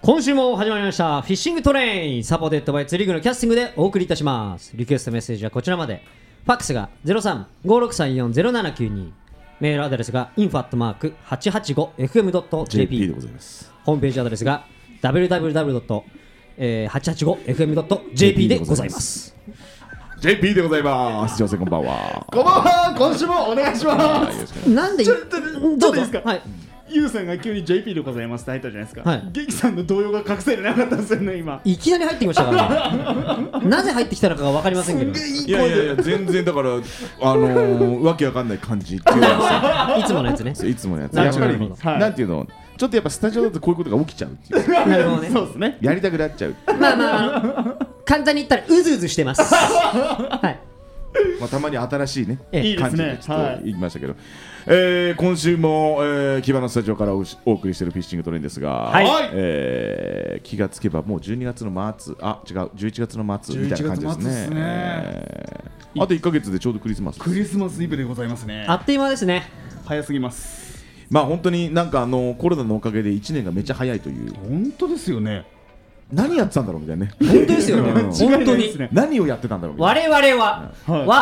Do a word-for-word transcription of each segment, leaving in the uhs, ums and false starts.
今週も始まりましたフィッシングトレイン、サポーテッドバイツリーグのキャスティングでお送りいたします。リクエストメッセージはこちらまで。ファックスが ゼロさん ごろくさんよん ゼロななきゅうに、 メールアドレスが インフォ アットマーク はちはちごエフエム ドット ジェーピーでございます。 ホームページアドレスが ダブリューダブリューダブリュー ドット はちはちごエフエム ドット ジェーピー でございます。 ジェーピー でございます。女性こんばんは。 こんばんは。今週もお願いします。 なんでちょっとちょっといいですか。 はい。 ユウさんが急に ジェーピー でございますって入ったじゃないですか。 はい。 ゲキさんの動揺が隠せれなかったんですよね今。 いきなり入ってきましたからね。なぜ入ってきたのかが分かりませんけど。 いやいやいや全然だからあのー、わけわかんない感じっていうのいつものやつね。 いつものやつ。 なるほどやっぱり、はい、なんていうの。ちょっとやっぱスタジオだとこういうことが起きちゃうっていう。 なるほどね。 そうですね。 やりたくなっちゃう。 まあまあ簡単に言ったらうずうずしてます。はい。 まあ、たまに新しいね、 ええ、 感じでちょっと言いましたけど、はい、えー、今週も、えー、木場のスタジオから お, お送りしているフィッシングトレインですが、はい、えー、気がつけばもうじゅうにがつの末、あ違うじゅういちがつの末みたいな感じですね。ですね、えー、あといっかげつでちょうどクリスマス。 クリスマスイブでございますね。 あっという間ですね。 早すぎます。 まあ本当になんかあのコロナのおかげでいちねんがめっちゃ早いという。 本当ですよね。何やってたんだろうみたいなね。 本当ですよね。本当に何をやってたんだろうみたいな。 我々は、はい、我々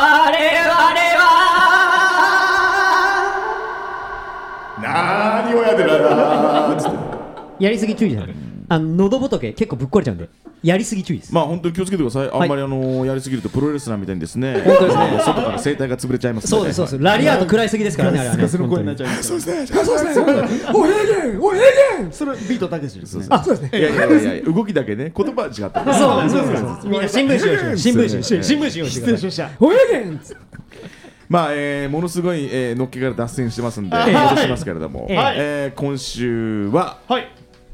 は何をやってたんだ。 やりすぎ注意じゃない。あの喉仏結構ぶっ壊れちゃうんでやりすぎ注意です。 まあ本当に気をつけてください。あんまりあのやりすぎるとプロレスラーみたいにですね。 本当ですね。 外から声帯が潰れちゃいます。 そうですそうです。ラリアート食らいすぎですからねあれはね。 その声になっちゃいます。 そうですね。そうですね。 おへげんおへげん。それビートたけしですね。 あそうですね。 いやいやいや動きだけね言葉は違った。 そうそうそう。みんな新聞紙を新聞紙新聞紙を失礼しました。 おへげん。 まあえー、ものすごい、えー、のっけから脱線してますんで戻しますけれども、 はいえー、今週は、 はい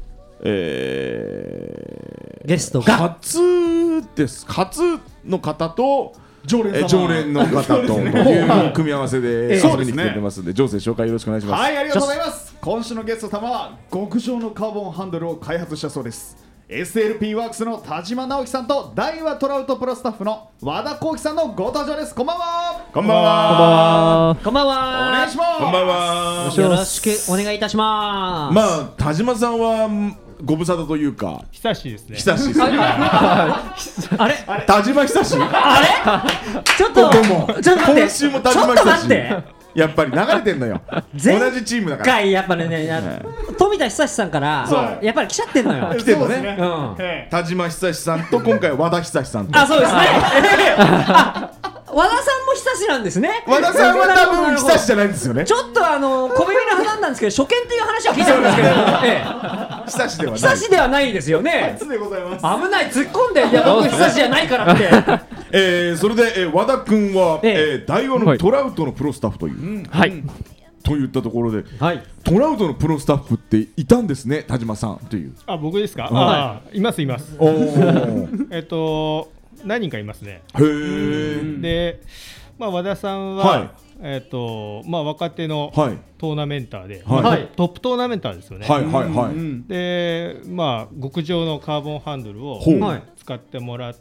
えー、 ゲストが初です初の方と常連様、 えー、常連の方という組み合わせで遊びに来てくれてますんで、常連紹介よろしくお願いします。 はい、ありがとうございます。今週のゲスト様は極上のカーボンハンドルを開発したそうです。エスエルピー ワークスの田島直樹さんと大和トラウトプロスタッフの和田幸喜さんのご登場です。こんばんは。 こんばんは。 こんばんは。 お願いします。 こんばんは。 よろしくお願いいたします。 まあ田島さんはご無沙汰というか久しいですね。 久しいですね。 あれ田島久し。 あれちょっとちょっと待って。 今週も田島久し。やっぱり流れてんのよ。同じチームだから。 やっぱね富田久さんからやっぱり来ちゃってんのよ。 来てるのね。田島久さんと今回和田久さんと。 あそうですね。和田さんも久しなんですね。 和田さんは多分久しじゃないんですよね。 ちょっとあの小耳に挟んだんですけど初見っていう話は聞いてるんですけど久しではない。 久しではないですよね。 初でございます。 危ない突っ込んでいや僕久しじゃないからって。 えー、それで、えー、和田君は、えー、大和のトラウトのプロスタッフという、 はい、 といったところで、 はい、 トラウトのプロスタッフっていたんですね、田島さんという。 あ、僕ですか。 はあ、いますいます。 おーえっと何人かいますね。 へー。 で、まあ和田さんは、はい、えっとまあ若手のトーナメンターで、 はいまあ、トップトーナメンターですよね。 はいはいはい。 で、まあ極上のカーボンハンドルを使ってもらって。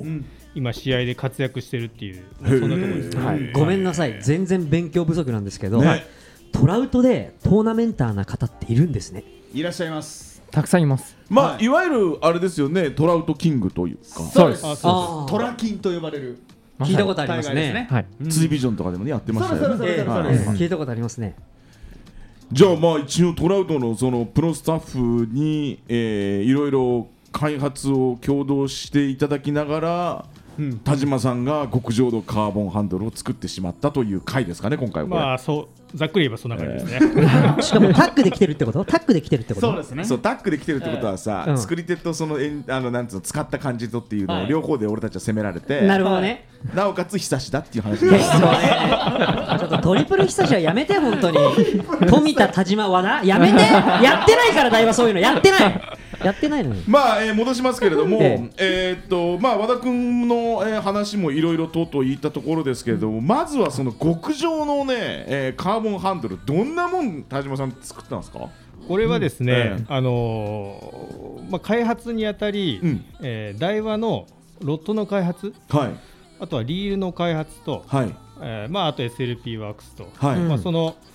今試合で活躍してるっていうそんなところですね。 はい、ごめんなさい全然勉強不足なんですけど、ね、トラウトでトーナメンターな方っているんですね。 いらっしゃいます。 たくさんいます。 まあ、はい、いわゆるあれですよね、トラウトキングというか。 そうです。トラキンと呼ばれる。 聞いたことありますね。 はい。 ツービジョンとかでもねやってましたよね。 聞いたことありますね。 じゃあまあ一応トラウトのそのプロスタッフに、えー、いろいろ開発を共同していただきながら。うん、田島さんが極上のカーボンハンドルを作ってしまったという回ですかね今回は。 まあそうざっくり言えばそんな感じですね。えー、しかもタッグで来てるってこと？タッグで来てるってこと？ そうですね。 そうタッグで来てるってことはさ、えー、作り手とそのえんあのなんつうの使った感じとっていうのを両方で俺たちは責められて、 はい、なるほどね。 なおかつ久しだっていう話です。 そうね。ちょっとトリプル久しはやめて本当に。富田田島和田やめて。やってないから大はそういうのやってない。やってないのに。 まあ、えー、戻しますけれども、えええー、っとまあ和田君の、えー、話もいろいろとといったところですけれども、まずはその極上のね、えー、カーボンハンドルどんなもん田島さん作ったんですか？ これはですね、 うんえー、 あのーまあ、開発にあたり、うんえー、ダイワのロットの開発、 はい、 あとはリールの開発と、 はいえーまあ、あと エスエルピー ワークスと、 はいまあ、その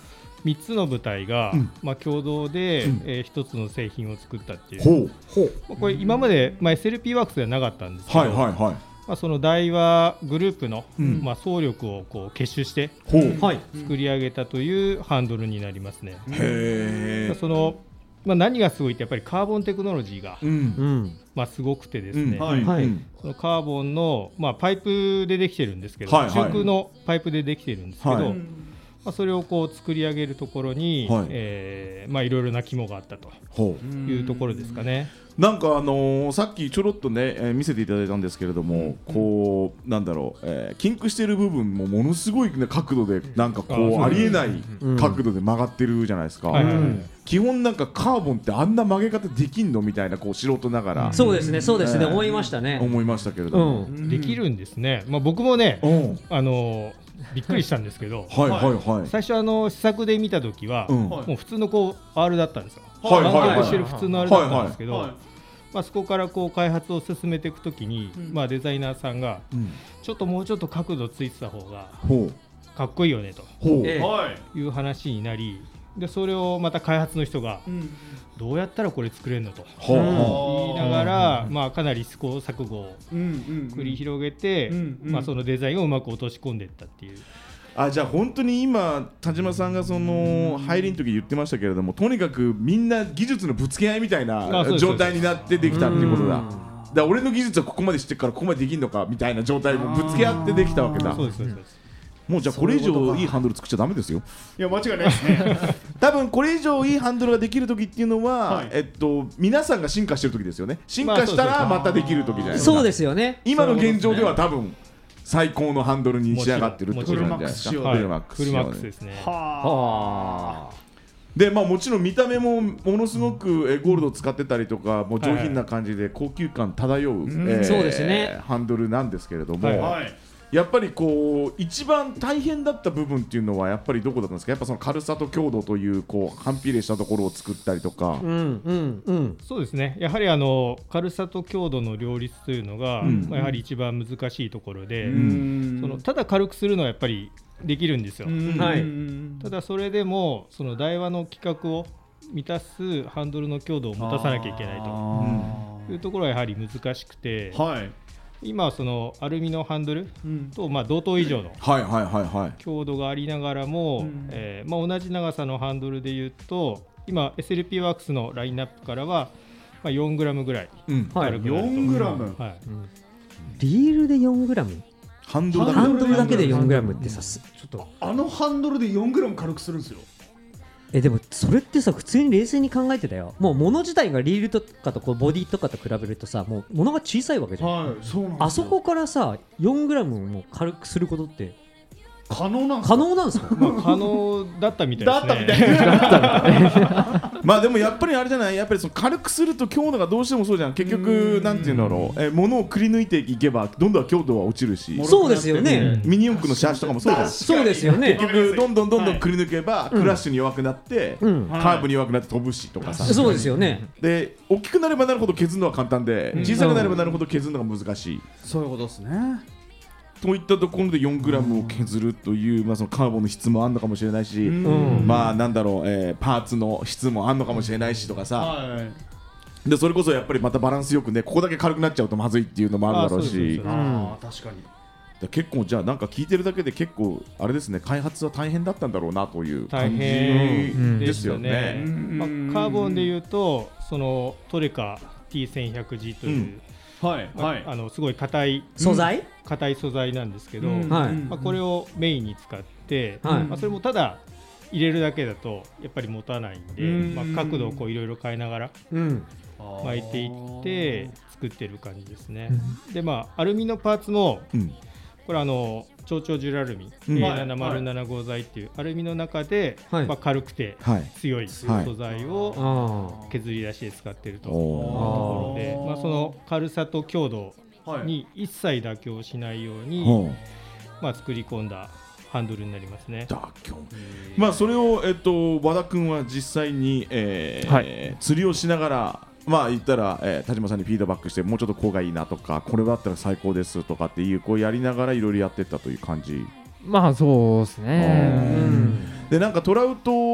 みっつの部隊が、 うんまあ、共同で、 うんえー、ひとつの製品を作ったっていう、 ほうほうまあ、これ今まで、まあ、エスエルピー ワークスではなかったんですけど、 はいはいはいまあ、その大和グループの、 うんまあ、総力をこう結集してほうはい作り上げたというハンドルになりますね。 へえそのまあ、何がすごいってやっぱりカーボンテクノロジーが、 うんうんまあ、すごくてですね、 うんはいはいうんそのカーボンの、まあ、パイプでできてるんですけど、 はいはい中空のパイプでできてるんですけど、 はいまあ、それをこう作り上げるところに、 はいえーまあ、いろいろな肝があったとほういうところですかね。 なんかあのーさっきちょろっとね、えー見せていただいたんですけれども、こうなんだろう、えーキンクしている部分もものすごい、ね、角度でなんかこうあありえないうん角度で曲がってるじゃないですか、 はいはいはいうん基本なんかカーボンってあんな曲げ方できんのみたいなこう素人ながらそうですねそうですねえー思いましたね思いましたけれどうも、 んできるんですね、まあ、僕もね、 うんあのーびっくりしたんですけどはいはいはい最初あの試作で見たときは、 うんはいもう普通のこう アール だったんですよ。 はいはいはい湾曲してる普通の アール だったんですけど、 はいまあ、そこからこう開発を進めていくときに、 うんまあ、デザイナーさんがうんちょっともうちょっと角度ついてた方がほうかっこいいよねとほうええはいいう話になり、でそれをまた開発の人がどうやったらこれ作れるのとほううんほ言いながら、まあ、かなり試行錯誤をうんうん繰り広げて、 うんうんまあ、そのデザインをうまく落とし込んでいったっていう。 あじゃあ本当に今田島さんがその入りの時言ってましたけれども、とにかくみんな技術のぶつけ合いみたいあそうなです状態になってできたっていうことだ。 うんだから俺の技術はここまで知ってるからここまでできるのかみたいな状態をぶつけ合ってできたわけだ。 そうですそうですそうです。 もうじゃあこれ以そういうことか上いいハンドル作っちゃダメですよ。 いや間違いないですね多分これ以上いいハンドルができる時っていうのは、 はいえっと皆さんが進化してる時ですよね。進化したらまたできる時じゃないですか。 そうですよね今の現状では多分最高のハンドルに仕上がってるってことなんじゃないですか。 もちろんフルマックス仕様フルマックスですね。 はでまあもちろん見た目もものすごくえーゴールドを使ってたりとかもう上品な感じで高級感漂う、えーそうですねハンドルなんですけれども、 はいはいやっぱりこう一番大変だった部分っていうのはやっぱりどこだったんですか。やっぱその軽さと強度というこう反比例したところを作ったりとか、 うんうんうんそうですね、やはりあの軽さと強度の両立というのが、 うんまあ、やはり一番難しいところで、 うんそのただ軽くするのはやっぱりできるんですよ。 うんはいうんただそれでもその台話の規格を満たすハンドルの強度を持たさなきゃいけないとあいうところはやはり難しくて、 ーはい今はそのアルミのハンドルうんとまあ同等以上のはいはいはいはい強度がありながらも、 うんえーまあ、同じ長さのハンドルでいうと今 エスエルピー ワークスのラインナップからは、まあ、よんグラムぐらいうんはい軽くなると、 よんグラムはい、 リールで よんグラムハンドルだけハンドルだけで よんグラムってさすちょっとあのハンドルでよんグラム軽くするんですよえでもそれってさ普通に冷静に考えてたよもう物自体がリールとかとこうボディとかと比べるとさもう物が小さいわけじゃん、 はいそうなんですよあそこからさ よんグラム も軽くすることって可能なんです可か能なんですかまあ、可能だったみたいだったみですね。 たいなまあでもやっぱりあれじゃない、やっぱりその軽くすると強度がどうしてもそうじゃん。結局なんていうんだろう、えー物をくり抜いていけばどんどん強度は落ちるし、 そうですよねミニ四駆のシャーシとかもそうじゃん。 そうですよね結局どんどんどんどんくり抜けばクラッシュに弱くなって、 うんカーブに弱くなって飛ぶしとかさ。 そうですよねで大きくなればなるほど削るのは簡単で、小さくなればなるほど削るのが難しい。 そういうことですねといったところで よんグラム を削るという、まあ、そのカーボンの質もあるのかもしれないし、 んまあなんだろう、えーパーツの質もあるのかもしれないしとかさ、 はいでそれこそやっぱりまたバランスよくね、ここだけ軽くなっちゃうとまずいっていうのもあるだろうあそうですしそうですあー確かにで結構じゃあなんか聞いてるだけで結構あれですね、開発は大変だったんだろうなという大感じ変でよですすよねね。。 まあ、カーボンでいうとそのトレカ ティーせんひゃくジー という、 うんはいまあはいあのすごい硬い素材硬い素材なんですけど、 うんはいまあ、これをメインに使って、 はいまあ、それもただ入れるだけだとやっぱり持たないんで、 うんまあ、角度をこういろいろ変えながらうん巻いていって作ってる感じですね。でまあアルミのパーツもうんこれあの超長ジュラルミうんエーななまるななご 材っていうアルミの中で、 はいまあ、軽くてはい強い素材をあ削り出して使ってるというおところで、まあ、その軽さと強度はいに一切妥協しないように、 ほうまあ、作り込んだハンドルになりますね。 妥協まあそれをえっと和田君は実際に、えーはい釣りをしながらまあ言ったら、えー田島さんにフィードバックしてもうちょっとこうがいいなとかこれだったら最高ですとかっていうこうやりながらいろいろやってったという感じまあそうですね。 うんでなんかトラウト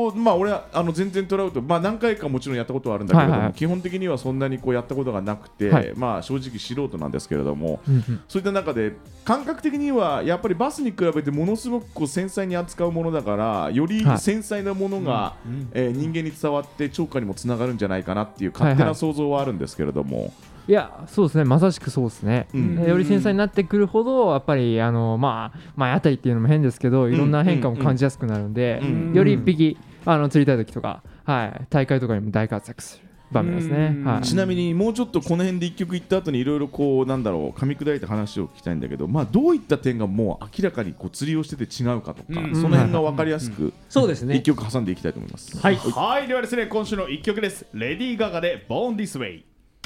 ト、まあ俺はあの全然トラウト、まあ何回かもちろんやったことはあるんだけれども、 はいはい、 基本的にはそんなにこうやったことがなくて、はい、まあ正直素人なんですけれども、うんうん、そういった中で感覚的にはやっぱりバスに比べてものすごくこう繊細に扱うものだからより繊細なものが、はい、えー、人間に伝わって聴覚にもつながるんじゃないかなっていう勝手な想像はあるんですけれども、はいはい、 いやそうですね、まさしくそうですね、うん、より繊細になってくるほどやっぱりあの、まあ、前あたりっていうのも変ですけどいろんな変化も感じやすくなるんで、うんうんうん、より一匹あの釣りたい時とか、はい、大会とかにも大活躍する場面ですね、はい、 ちなみにもうちょっとこの辺でいっきょく行った後にいろいろこうなんだろう噛み砕いた話を聞きたいんだけど、まあ、どういった点がもう明らかにこう釣りをしてて違うかとか、うん、その辺が分かりやすく、うん、 そうですね、 いっきょく挟んでいきたいと思います。 はい、はい、ではですね今週のいっきょくです。レディー・ガガで Born This Way。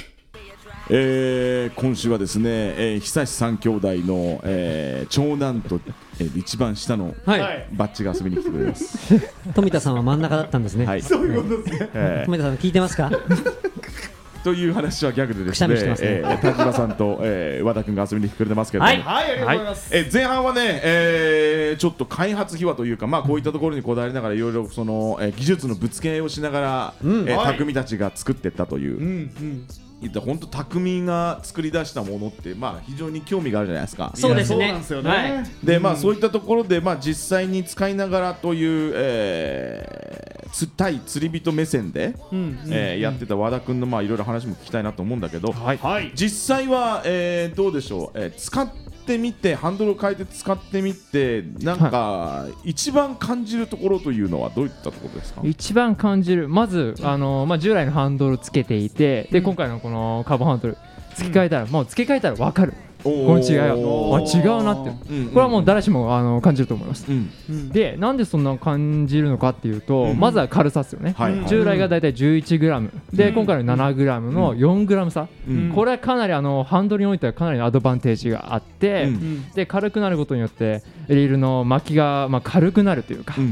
えー、今週はですね、えー、久志三兄弟の、えー、長男と、えー、一番下のバッチが遊びに来てくれます、 はい、富田さんは真ん中だったんですね、はい、 そういうことですね、 えー、富田さん聞いてますかという話はギャグでですね、えー、田島さんと、えー、和田君が遊びに来てくれてますけれども、 はい、はい、ありがとうございます、 はい、えー、前半はね、えー、ちょっと開発秘話というか、まあ、こういったところにこだわりながらいろいろその、えー、技術のぶつけをしながら、うん、えー、匠たちが作っていったという、うんうん、本当匠が作り出したものって、まあ、非常に興味があるじゃないですか。 そうですね。 で、まあ、そういったところで、まあ、実際に使いながらという、えー、つ対釣り人目線で、うんえー、やってた和田君のまあいろいろ話も聞きたいなと思うんだけど、はい、実際は、えー、どうでしょう、えー、使ってみてハンドルを変えて使ってみてなんか、はい、一番感じるところというのはどういったところですか？ 一番感じるまずあの、まあ、従来のハンドルつけていてで今回のこのカーボンハンドル付け替えたら、うん、もう付け替えたら分かるこの違いはあ違うなって、うん、これはもう誰しもあの感じると思います、うんうん、でなんでそんな感じるのかっていうと、うん、まずは軽さですよね、はいはい、従来がだいたい じゅういちグラム で、うん、今回の ななグラム の よんグラム 差、うん、これはかなりあのハンドルにおいてはかなりのアドバンテージがあって、うん、で軽くなることによってリールの巻きが、まあ、軽くなるというか、うん、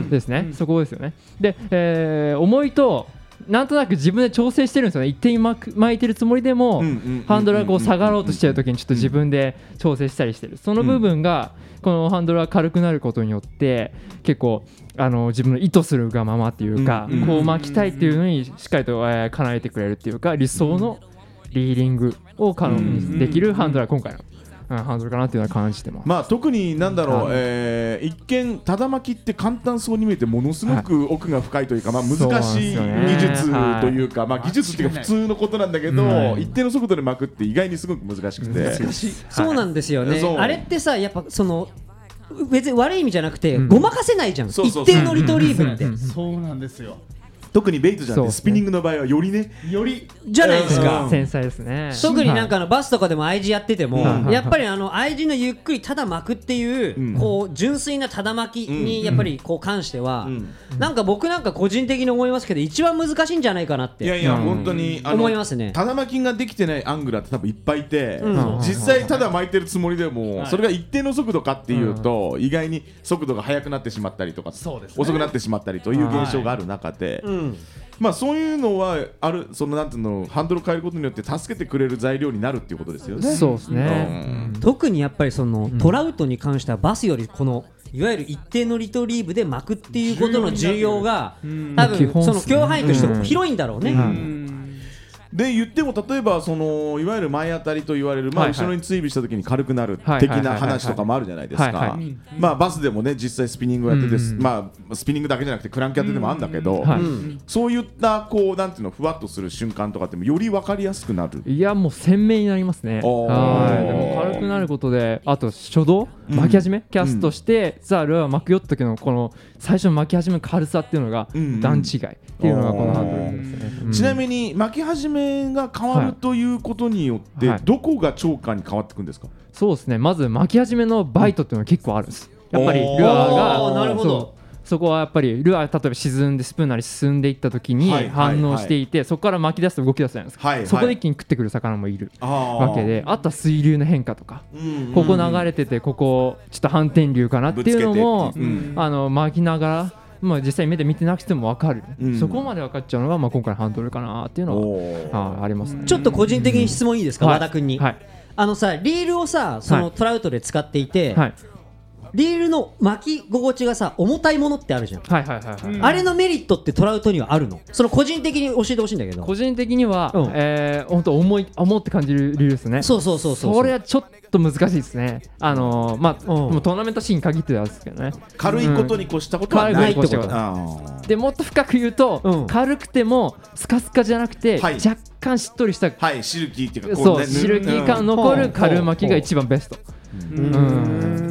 ですね、うん、そこですよねで、えー、重いとなんとなく自分で調整してるんですよね。一定に巻いてるつもりでもハンドルがこう下がろうとしてる時にちょっと自分で調整したりしてるその部分がこのハンドルが軽くなることによって結構あの自分の意図するがままっていうかこう巻きたいっていうのにしっかりとえ叶えてくれるっていうか理想のリーディングを可能にできるハンドルは今回のハンドルかなっていうのは感じてます。 まあ特になんだろう、はいえー、一見ただ巻きって簡単そうに見えてものすごく奥が深いというか、はい、まあ難しい技術というか、はい、まあ技術っていうか普通のことなんだけど、はい、一定の速度で巻くって意外にすごく難しくて難しい、 そうなんですよね、はい、あれってさやっぱその別に悪い意味じゃなくて、うん、ごまかせないじゃん、一定のリトリーブって、うん、 そうなんですよ。 特にベイトじゃなくてスピニングの場合はよりねよりじゃないですか、 繊細ですね。 特になんかのバスとかでも アイジー やっててもやっぱりあの アイジー のゆっくりただ巻くっていうこう純粋なただ巻きにやっぱりこう関してはなんか僕なんか個人的に思いますけど一番難しいんじゃないかなっていやいや本当に思いますね。 ただ巻きができてないアングラーって多分いっぱいいて実際ただ巻いてるつもりでもそれが一定の速度かっていうと意外に速度が速くなってしまったりとか遅くなってしまったりという現象がある中でまあそういうのはあるそのなんていうのハンドルを変えることによって助けてくれる材料になるっていうことですよね。 そうですね、 うん、特にやっぱりそのトラウトに関してはバスよりこのいわゆる一定のリトリーブで巻くっていうことの重要が多分その許容範囲として広いんだろうね、うんうんで言っても例えばそのいわゆる前当たりと言われる、まあ、後ろに追尾した時に軽くなる的な話とかもあるじゃないですか。まあバスでもね実際スピニングをやってて、うんまあ、スピニングだけじゃなくてクランクやっててもあるんだけど、うんはい、そういったこうなんていうのふわっとする瞬間とかってもより分かりやすくなる。 いやもう鮮明になりますね。はいでも軽くなることであと初動巻き始め、うん、キャストして、うん、さあルアー巻くよって時のこの最初の巻き始めの軽さっていうのが段違いっていうのがこのハンドルですね、 うん、ちなみに巻き始めが変わるということによって、はい、どこが超過に変わっていくんですか？ そうですねまず巻き始めのバイトっていうのは結構あるんです、うん、やっぱりルアーがなるほどそこはやっぱりルアー例えば沈んでスプーンなり進んでいった時に反応していて、はいはいはい、そこから巻き出すと動き出すじゃないですか、はいはい、そこで一気に食ってくる魚もいるわけであとは水流の変化とか、うんうん、ここ流れててここちょっと反転流かなっていうのも、うん、あの巻きながらまあ、実際目で見てなくても分かる、うん、そこまで分かっちゃうのが、まあ、今回のハンドルかなっていうのは あ, ありますね。 ちょっと個人的に質問いいですか、 うん、 和田君に、 はい、 あのさリールをさそのトラウトで使っていて、はい、 リールの巻き心地がさ重たいものってあるじゃん、 はいはいはいはい、 うん、あれのメリットってトラウトにはあるの？その個人的に教えてほしいんだけど。 個人的には、 うん、 えー、本当重い重って感じるリールですね。 そうそうそうそう、 それはちょっと難しいですね。あのー、まあ、 うん、 もうトーナメントシーンに限ってですけどね。 軽いことに越したことはないってことだ。 でもっと深く言うと、うん、軽くてもスカスカじゃなくて、はい、若干しっとりした、 はい、シルキーっていうかこう、ね、そうシルキー感残る軽巻きが一番ベスト。 うん、うん、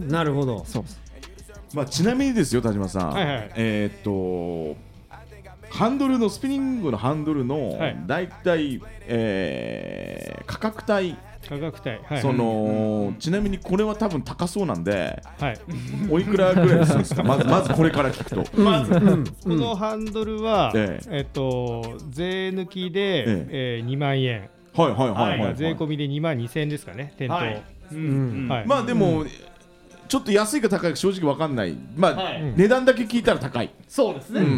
なるほど。 そう、 まあ、ちなみにですよ田島さん、 はいはい、 えー、っとハンドルのスピニングのハンドルのだいたい、えー、価格帯価格帯、はい、 その、うん、ちなみにこれは多分高そうなんで、 はい、 おいくらぐらいするんですかまずまずこれから聞くとまず、うん、このハンドルは、えええっと、税抜きで、えええー、にまんえん、 はいはいはいはい、はい、 税込みでにまんにせんえんですかね、店頭、はい、うんうんはい、まあでも、うん、ちょっと安いか高いか正直分かんない、まあ、はい、値段だけ聞いたら高い。 そうですね、うんうん、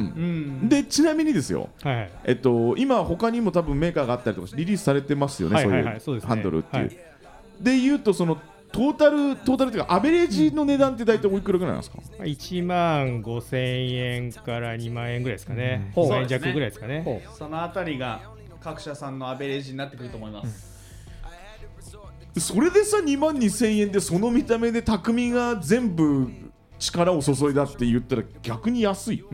でちなみにですよ、はい、えっと、今他にも多分メーカーがあったりとかリリースされてますよね、そういうハンドルっていう、はい、でいうとそのトータルトータルというかアベレージの値段って大体おいくらぐらいなんですか？ いちまんごせんえんからにまんえんぐらいですかね、うん、ごせん弱ぐらいですかね。 そのあたりが各社さんのアベレージになってくると思います、 うん、それでさにまんにせんえんでその見た目で匠が全部力を注いだって言ったら逆に安い。 うん、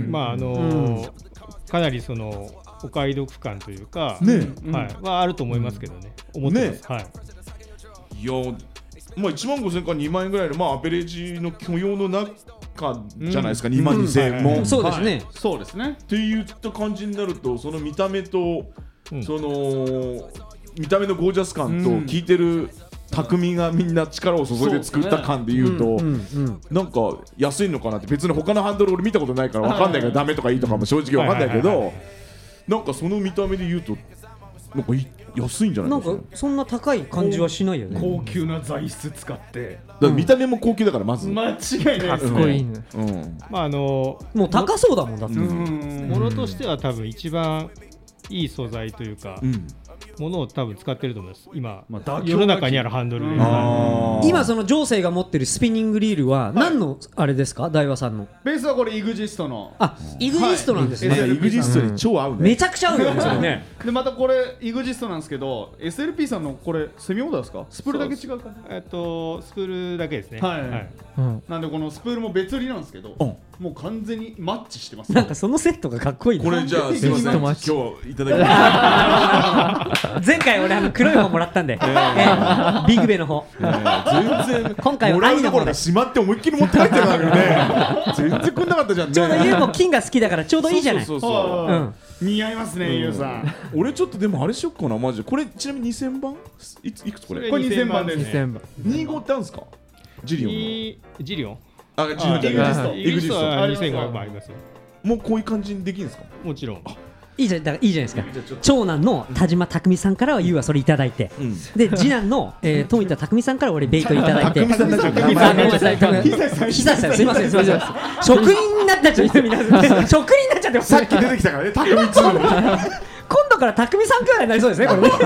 まああのーうん、かなりそのお買い得感というか、 ね、 はい、はあると思いますけどね、思ってます、ね、はい。 いや、まあ、いちまんごせんからにまんえんぐらいの、まあ、アベレージの許容の中じゃないですか、うん、にまんにせんえんも、 うん、そうですね、はい、 そうですねっていった感じになるとその見た目と、うん、その見た目のゴージャス感と聞いてる匠がみんな力を注いで作った感でいうと、なんか安いのかなって。別に他のハンドル俺見たことないから分かんないからダメとかいいとかも正直分かんないけど、なんかその見た目で言うとなんか安いんじゃないですか。 なんかそんな高い感じはしないよね。 高級な材質使って、 だから見た目も高級だからまず間違いないですね。かっこいいね、 うん、まああのもう高そうだもんだって、うんうん、ものとしては多分一番いい素材というか、うん、ものを多分使ってると思います今、まあ、世の中にあるハンドルで、 今その上世が持ってるスピニングリールは何のあれですか、はい、ダイワさんのベースはこれイグジストの、 あ、イグジストなんですね、 はい、イグジストに超合うね、 めちゃくちゃ合うよねそれねでまたこれイグジストなんですけど エスエルピー さんのこれセミオーダーですか？スプールだけ違うか、 えっとスプールだけですね、 はい、はい、うん、なんでこのスプールも別売りなんですけど、うん、もう完全にマッチしてます、ね、 なんかそのセットがかっこいい、ね、 これじゃあすいません今日いただきます前回俺あの黒い方もらったんで、えーえー、ビッグベの方、えー、全然今回は愛の方でしまって思いっきり持って帰ってるんだけどね全然くんなかったじゃんね。 ちょうどユウも金が好きだからちょうどいいじゃない。 そうそうそう、うん、似合いますね、ユウさん。 俺ちょっとでもあれしよっかなマジで。これちなみににせんばん い, いくつこれ？ これにせんばんですね。 にせんばんにじゅうごってあるんですか？ジリオンのジリオンあ、ジリオンイグジストイグジストはにせんごひゃくばんありますよ。 もうこういう感じにできるんですか？ もちろん。 いいじゃん、だからいいじゃないですか。長男の田島匠さんからはユウはそれいただいて、うん、で次男の、えー、富田匠さんから俺ベイトいただいて匠さんになっちゃうから久さんすいませんすいません職人になっちゃって皆さん職人になっちゃってさっき出てきたからね匠さん今度から匠さんくらいになりそうですねこれねいや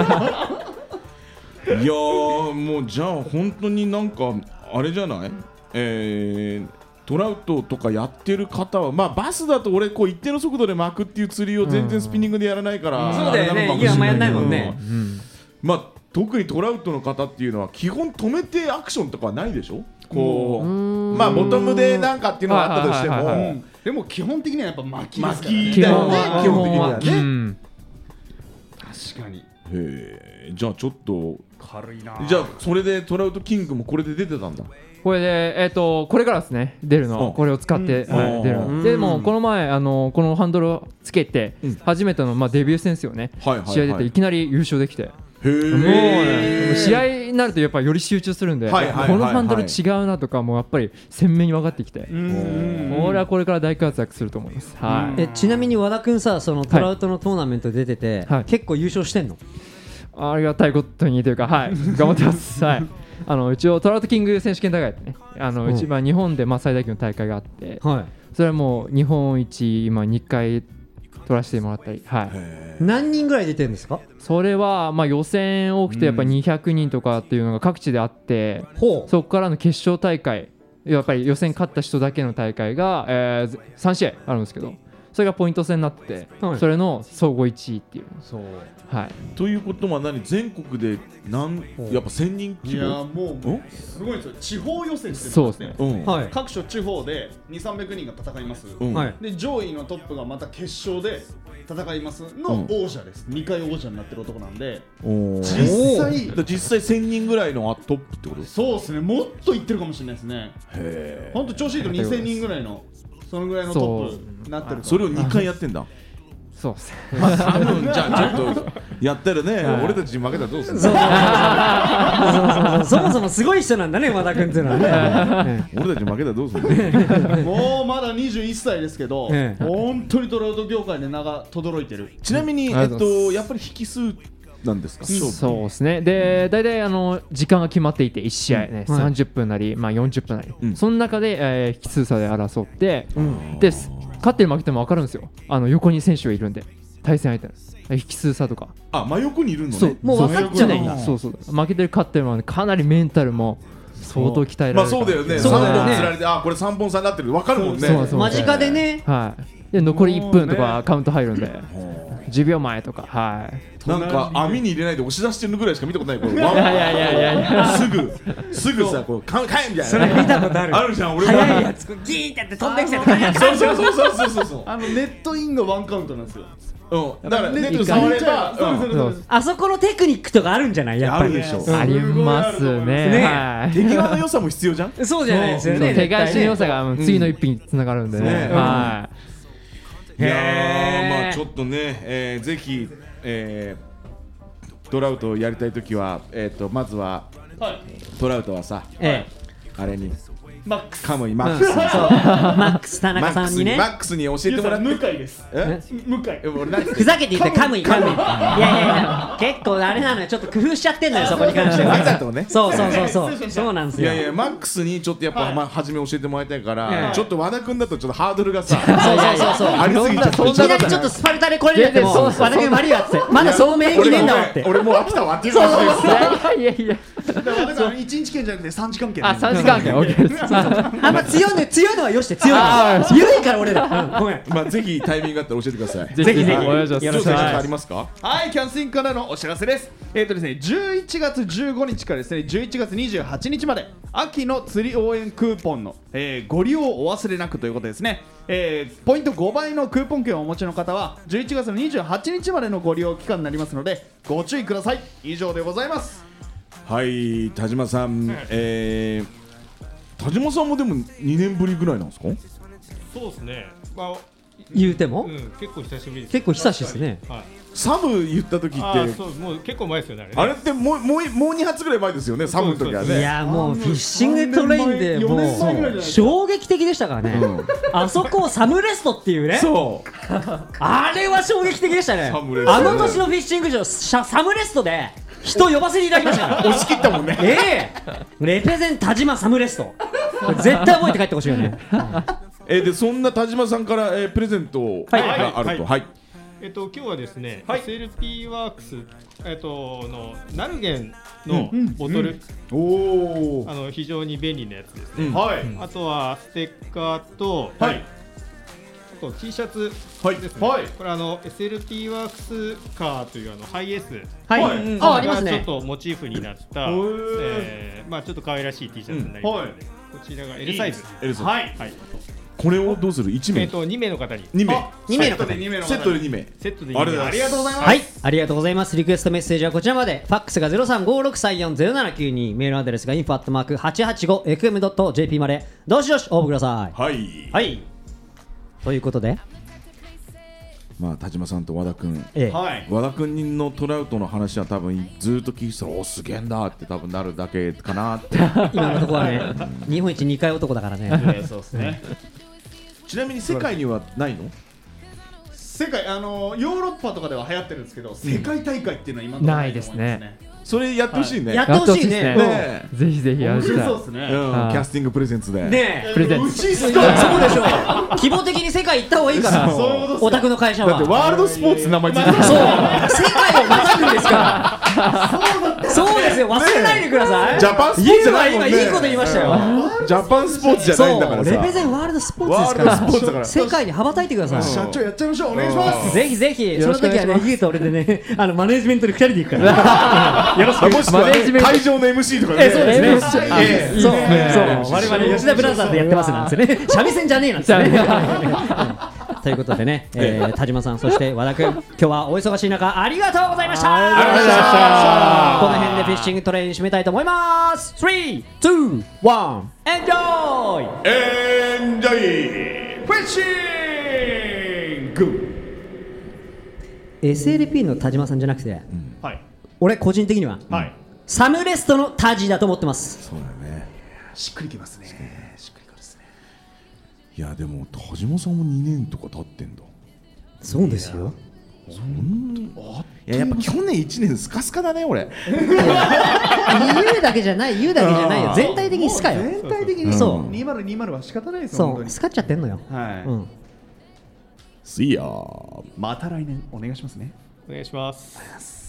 ーもうじゃあ本当になんかあれじゃない、えートラウトとかやってる方は、まあ、バスだと俺こう一定の速度で巻くっていう釣りを全然スピニングでやらないから、 うん、そうだよね、いや、まあ、やんないもんね、うん、 まあ、特にトラウトの方っていうのは基本止めてアクションとかはないでしょ。こう、まあボトムでなんかっていうのがあったとしても、はいはいはいはい、 でも基本的にはやっぱ巻きですからね、巻きだよね、基本的にはね、うん、 確かに。 へえ、じゃあちょっと軽いな。 じゃあそれでトラウトキングもこれで出てたんだ。 これで、えー、とこれからですね出るの、これを使って、うん、はい、出るのでもこの前あのこのハンドルをつけて、うん、初めての、まあ、デビュー戦ですよね、はいはいはい、試合出ていきなり優勝できて、へーもう、ね、試合になるとやっぱりより集中するんで、はいはいはいはい、このハンドル違うなとかもやっぱり鮮明に分かってきて、俺はこれから大活躍すると思います、はい、 えちなみに和田君さ、そのトラウトのトーナメント出てて、はい、結構優勝してんの？ ありがたいことにというか、はい、頑張ってます、はい、あの一応トラウトキング選手権大会ってね、あの、うん、一番日本でまあ最大級の大会があって、はい、それはもう日本一今にかい取らせてもらったり、はい、 何人ぐらい出てるんですか？ それはまあ予選多くてやっぱりにひゃくにんとかっていうのが各地であって、うん、そこからの決勝大会、やっぱり予選勝った人だけの大会が、えー、さん試合あるんですけど、それがポイント戦になってて、はい、それの総合いちいっていう。 そう、 はい、 ということは何、全国で何やっぱせんにん規模。 いやもうすごいですよ。地方予選ってですね、 そうですね、 うんはい、各所地方でにせんさんびゃくにんが戦います、うん、で上位のトップがまた決勝で戦いますの王者です、うん、にかい王者になってる男なんで、実際実際せんにんぐらいのトップってことですか？ そうですね、もっといってるかもしれないですね。へー、ほんと調子いいとにせんにんぐらいのそのぐらいのトップになってる。 それをにかいやってんだ。 そうっすね。 まあ多分じゃあちょっとやったらね、俺たちに負けたらどうするの？ そもそもすごい人なんだね、和田君っていうのはね。 俺たちに負けたらどうするの？ もうまだにじゅういっさいですけど、本当にトラウト業界で名が轟いてる。 ちなみにえっとやっぱり引数なんですか？ そうですね。で、大体あの時間が決まっていていち試合ね、さんじゅっぷんなりまあよんじゅっぷんなり、その中でえ引数差で争って、で勝ってる負けても分かるんですよ。あの横に選手がいるんで、対戦相手の引数差とか。 あ、真横にいるのね。 そう、もう分かっちゃうんだ。そうそう。負けてる勝ってるのはかなりメンタルも相当鍛えられる。 まあそうだよね。さんぼん釣られて、あ、これさんぼん差になってる分かるもんね。 間近でね。 はい。で残りいっぷんとかカウント入るんで、じゅうびょうまえとか、はい。 なんか網に入れないで押し出してるぐらいしか見たことない。これ。いやいやいやいや。 すぐすぐさ、こうカンカンみたいな。 それ見たことある。 あるじゃん、俺も。 速いやつ、ギーってやって飛んできてとか。 そうそうそうそうそうそう。 あのネットインがワンカウントなんですよ。 うん。だからネット触れば、 あそこのテクニックとかあるんじゃない？やっぱり。 ありますね。 手際の良さも必要じゃん。 そうじゃないですよね。 手返しの良さが次の一品につながるんでね。はい。 いやー、まあちょっとね、えー、ぜひ、えー、トラウトをやりたいときは、えーと、まずは、はい、トラウトはさ、ええ、あれにマックスカムイマックスに、うん、 マックス田中さんにね、 マックスに教えてもらって。 向井です。え向井。 ふざけて言ってカムイカムイ。いやいやいや、結構あれなのよ、ちょっと工夫しちゃってんのよ、そこに関しては。 わざとね。 そうそうそうそう。そうなんですよ。 いやいや、マックスにちょっとやっぱ、まあ初め教えてもらいたいから、ちょっと和田君だとちょっとハードルがさ、 そうそうそう、 ありすぎちゃって、 いきなりちょっとスパルタでこれやっても和田君悪いわって、まだそう名義ねえんだわって。 俺もう飽きたわっていう感じです。 いやいやいや。 だからいちにち券じゃなくてさんじかん券。 あ、さんじかん券。オッケーです。 あんま強いの強いのはよして強いの。緩いから俺ら。ごめん。 まあぜひタイミングがあったら教えてください。 ぜひぜひお願いします。 よろしくお願いします。ありますか？ はい、キャンセルからのお知らせです。えっとですね、じゅういちがつじゅうごにちからですね、じゅういちがつにじゅうはちにちまで秋の釣り応援クーポンの、えー、ご利用お忘れなくということですね。えー、ポイントごばいのクーポン券をお持ちの方はじゅういちがつのにじゅうはちにちまでのご利用期間になりますのでご注意ください。以上でございます。 はい、田島さん、えー、田島さんもでもにねんぶりぐらいなんですか？ そうですね、まあ、 言うても、 うん、結構久しぶりです。 結構久しですね、 はい、 サム言った時ってあそうもう結構前ですよね、あれね。 あれってもうもうもうに発ぐらい前ですよね、サムの時はね。 いやもうフィッシングトレインでもう衝撃的でしたからね、うん、あそこをサムレストっていうね、 そうあれは衝撃的でしたね。 サムレスト、ね、 あの年のフィッシング場サムレストで人呼ばせていただきましたから押し切ったもんね。 ええレペゼン田島サムレスト絶対覚えて帰ってほしいよね。 えー、でそんな田島さんから、えー、プレゼントがあると、はいはいはい、 えっと今日はですね、はい、エスエルピー ワークス、えっとのナルゲンのボトル、うんうんうん、あの非常に便利なやつですね、うん、はい、あとはステッカーと、はい、あと T シャツですね、はい、これあの エスエルピー ワークスカーというあのハイエース、 はいはい、あありますね、 ちょっとモチーフになった、えー、まあちょっと可愛らしい T シャツになりますので、うん、はい、こちらが L サイズ、 いいです、はい、はい、これをどうする？いちめい、 えー、とにめいの方ににめいにめいの方にセットでにめいセットでにめいありがとうございます。 はい、ありがとうございます。リクエストメッセージはこちらまで。ファックスが ゼロさんごろくさんよんゼロななきゅうに、メールアドレスが インフォ アットマーク はちはちごエフエム ドット ジェーピー までどしどし応募ください。 はい、 はい、ということで、 まあ田島さんと和田君、 ええ、 和田君のトラウトの話は多分ずっと聞いてたらおすげえんだって多分なるだけかなって今のところはね日本一にかい男だからね。 そうですね。 ちなみに世界にはないの？ 世界、あのヨーロッパとかでは流行ってるんですけど、世界大会っていうのは今のところないですね。 それやってほしいね。 やってほしいね。 ぜひぜひやりたい。 そうですね。 キャスティングプレゼンツで。 ねプレゼンツ。 そうでしょ。規模的に世界行った方がいいから。オタクの会社は。 だってワールドスポーツ名前ついてる。 そう。世界をまたぐんですから。そうですよ。忘れないでください。 ジャパンスポーツじゃないもんね。 今いいこと言いましたよ。 ジャパンスポーツじゃないんだからさ。 レペゼンワールドスポーツですから。 ワールドスポーツだから世界に羽ばたいてください。 社長やっちゃいましょう。お願いします。 ぜひぜひその時はね、ゆうと俺でね、あのマネージメントでふたりで行くから。よろしく。 もしくは会場の エムシー とかね。 そうですね。そうそう。我々吉田ブラザーズでやってますなんですね。三味線じゃねえなんですね。ということでね、田島さんそして和田君、今日はお忙しい中ありがとうございました。 ありがとうございました。 この辺でフィッシングトレイン締めたいと思います。スリー、ツー、ワン、エンジョイ。 エンジョイ。 フィッシング。 エスエルピー の田島さんじゃなくて、 はい。 俺個人的にはサムレストのタジだと思ってます。 そうだね。 しっくりきますね。しっくりくるですね。 いやでも田島さんもにねんとか経ってんだ。 そうですよ。 そんいややっぱ去年いちねんスカスカだね俺。 言うだけじゃない、言うだけじゃないよ。全体的にスカよ。 全体的にそう。 にせんにじゅうは仕方ないですよ。 そう、スカっちゃってんのよ。 はい。 うん。 See ya。 また来年お願いしますね。 お願いします。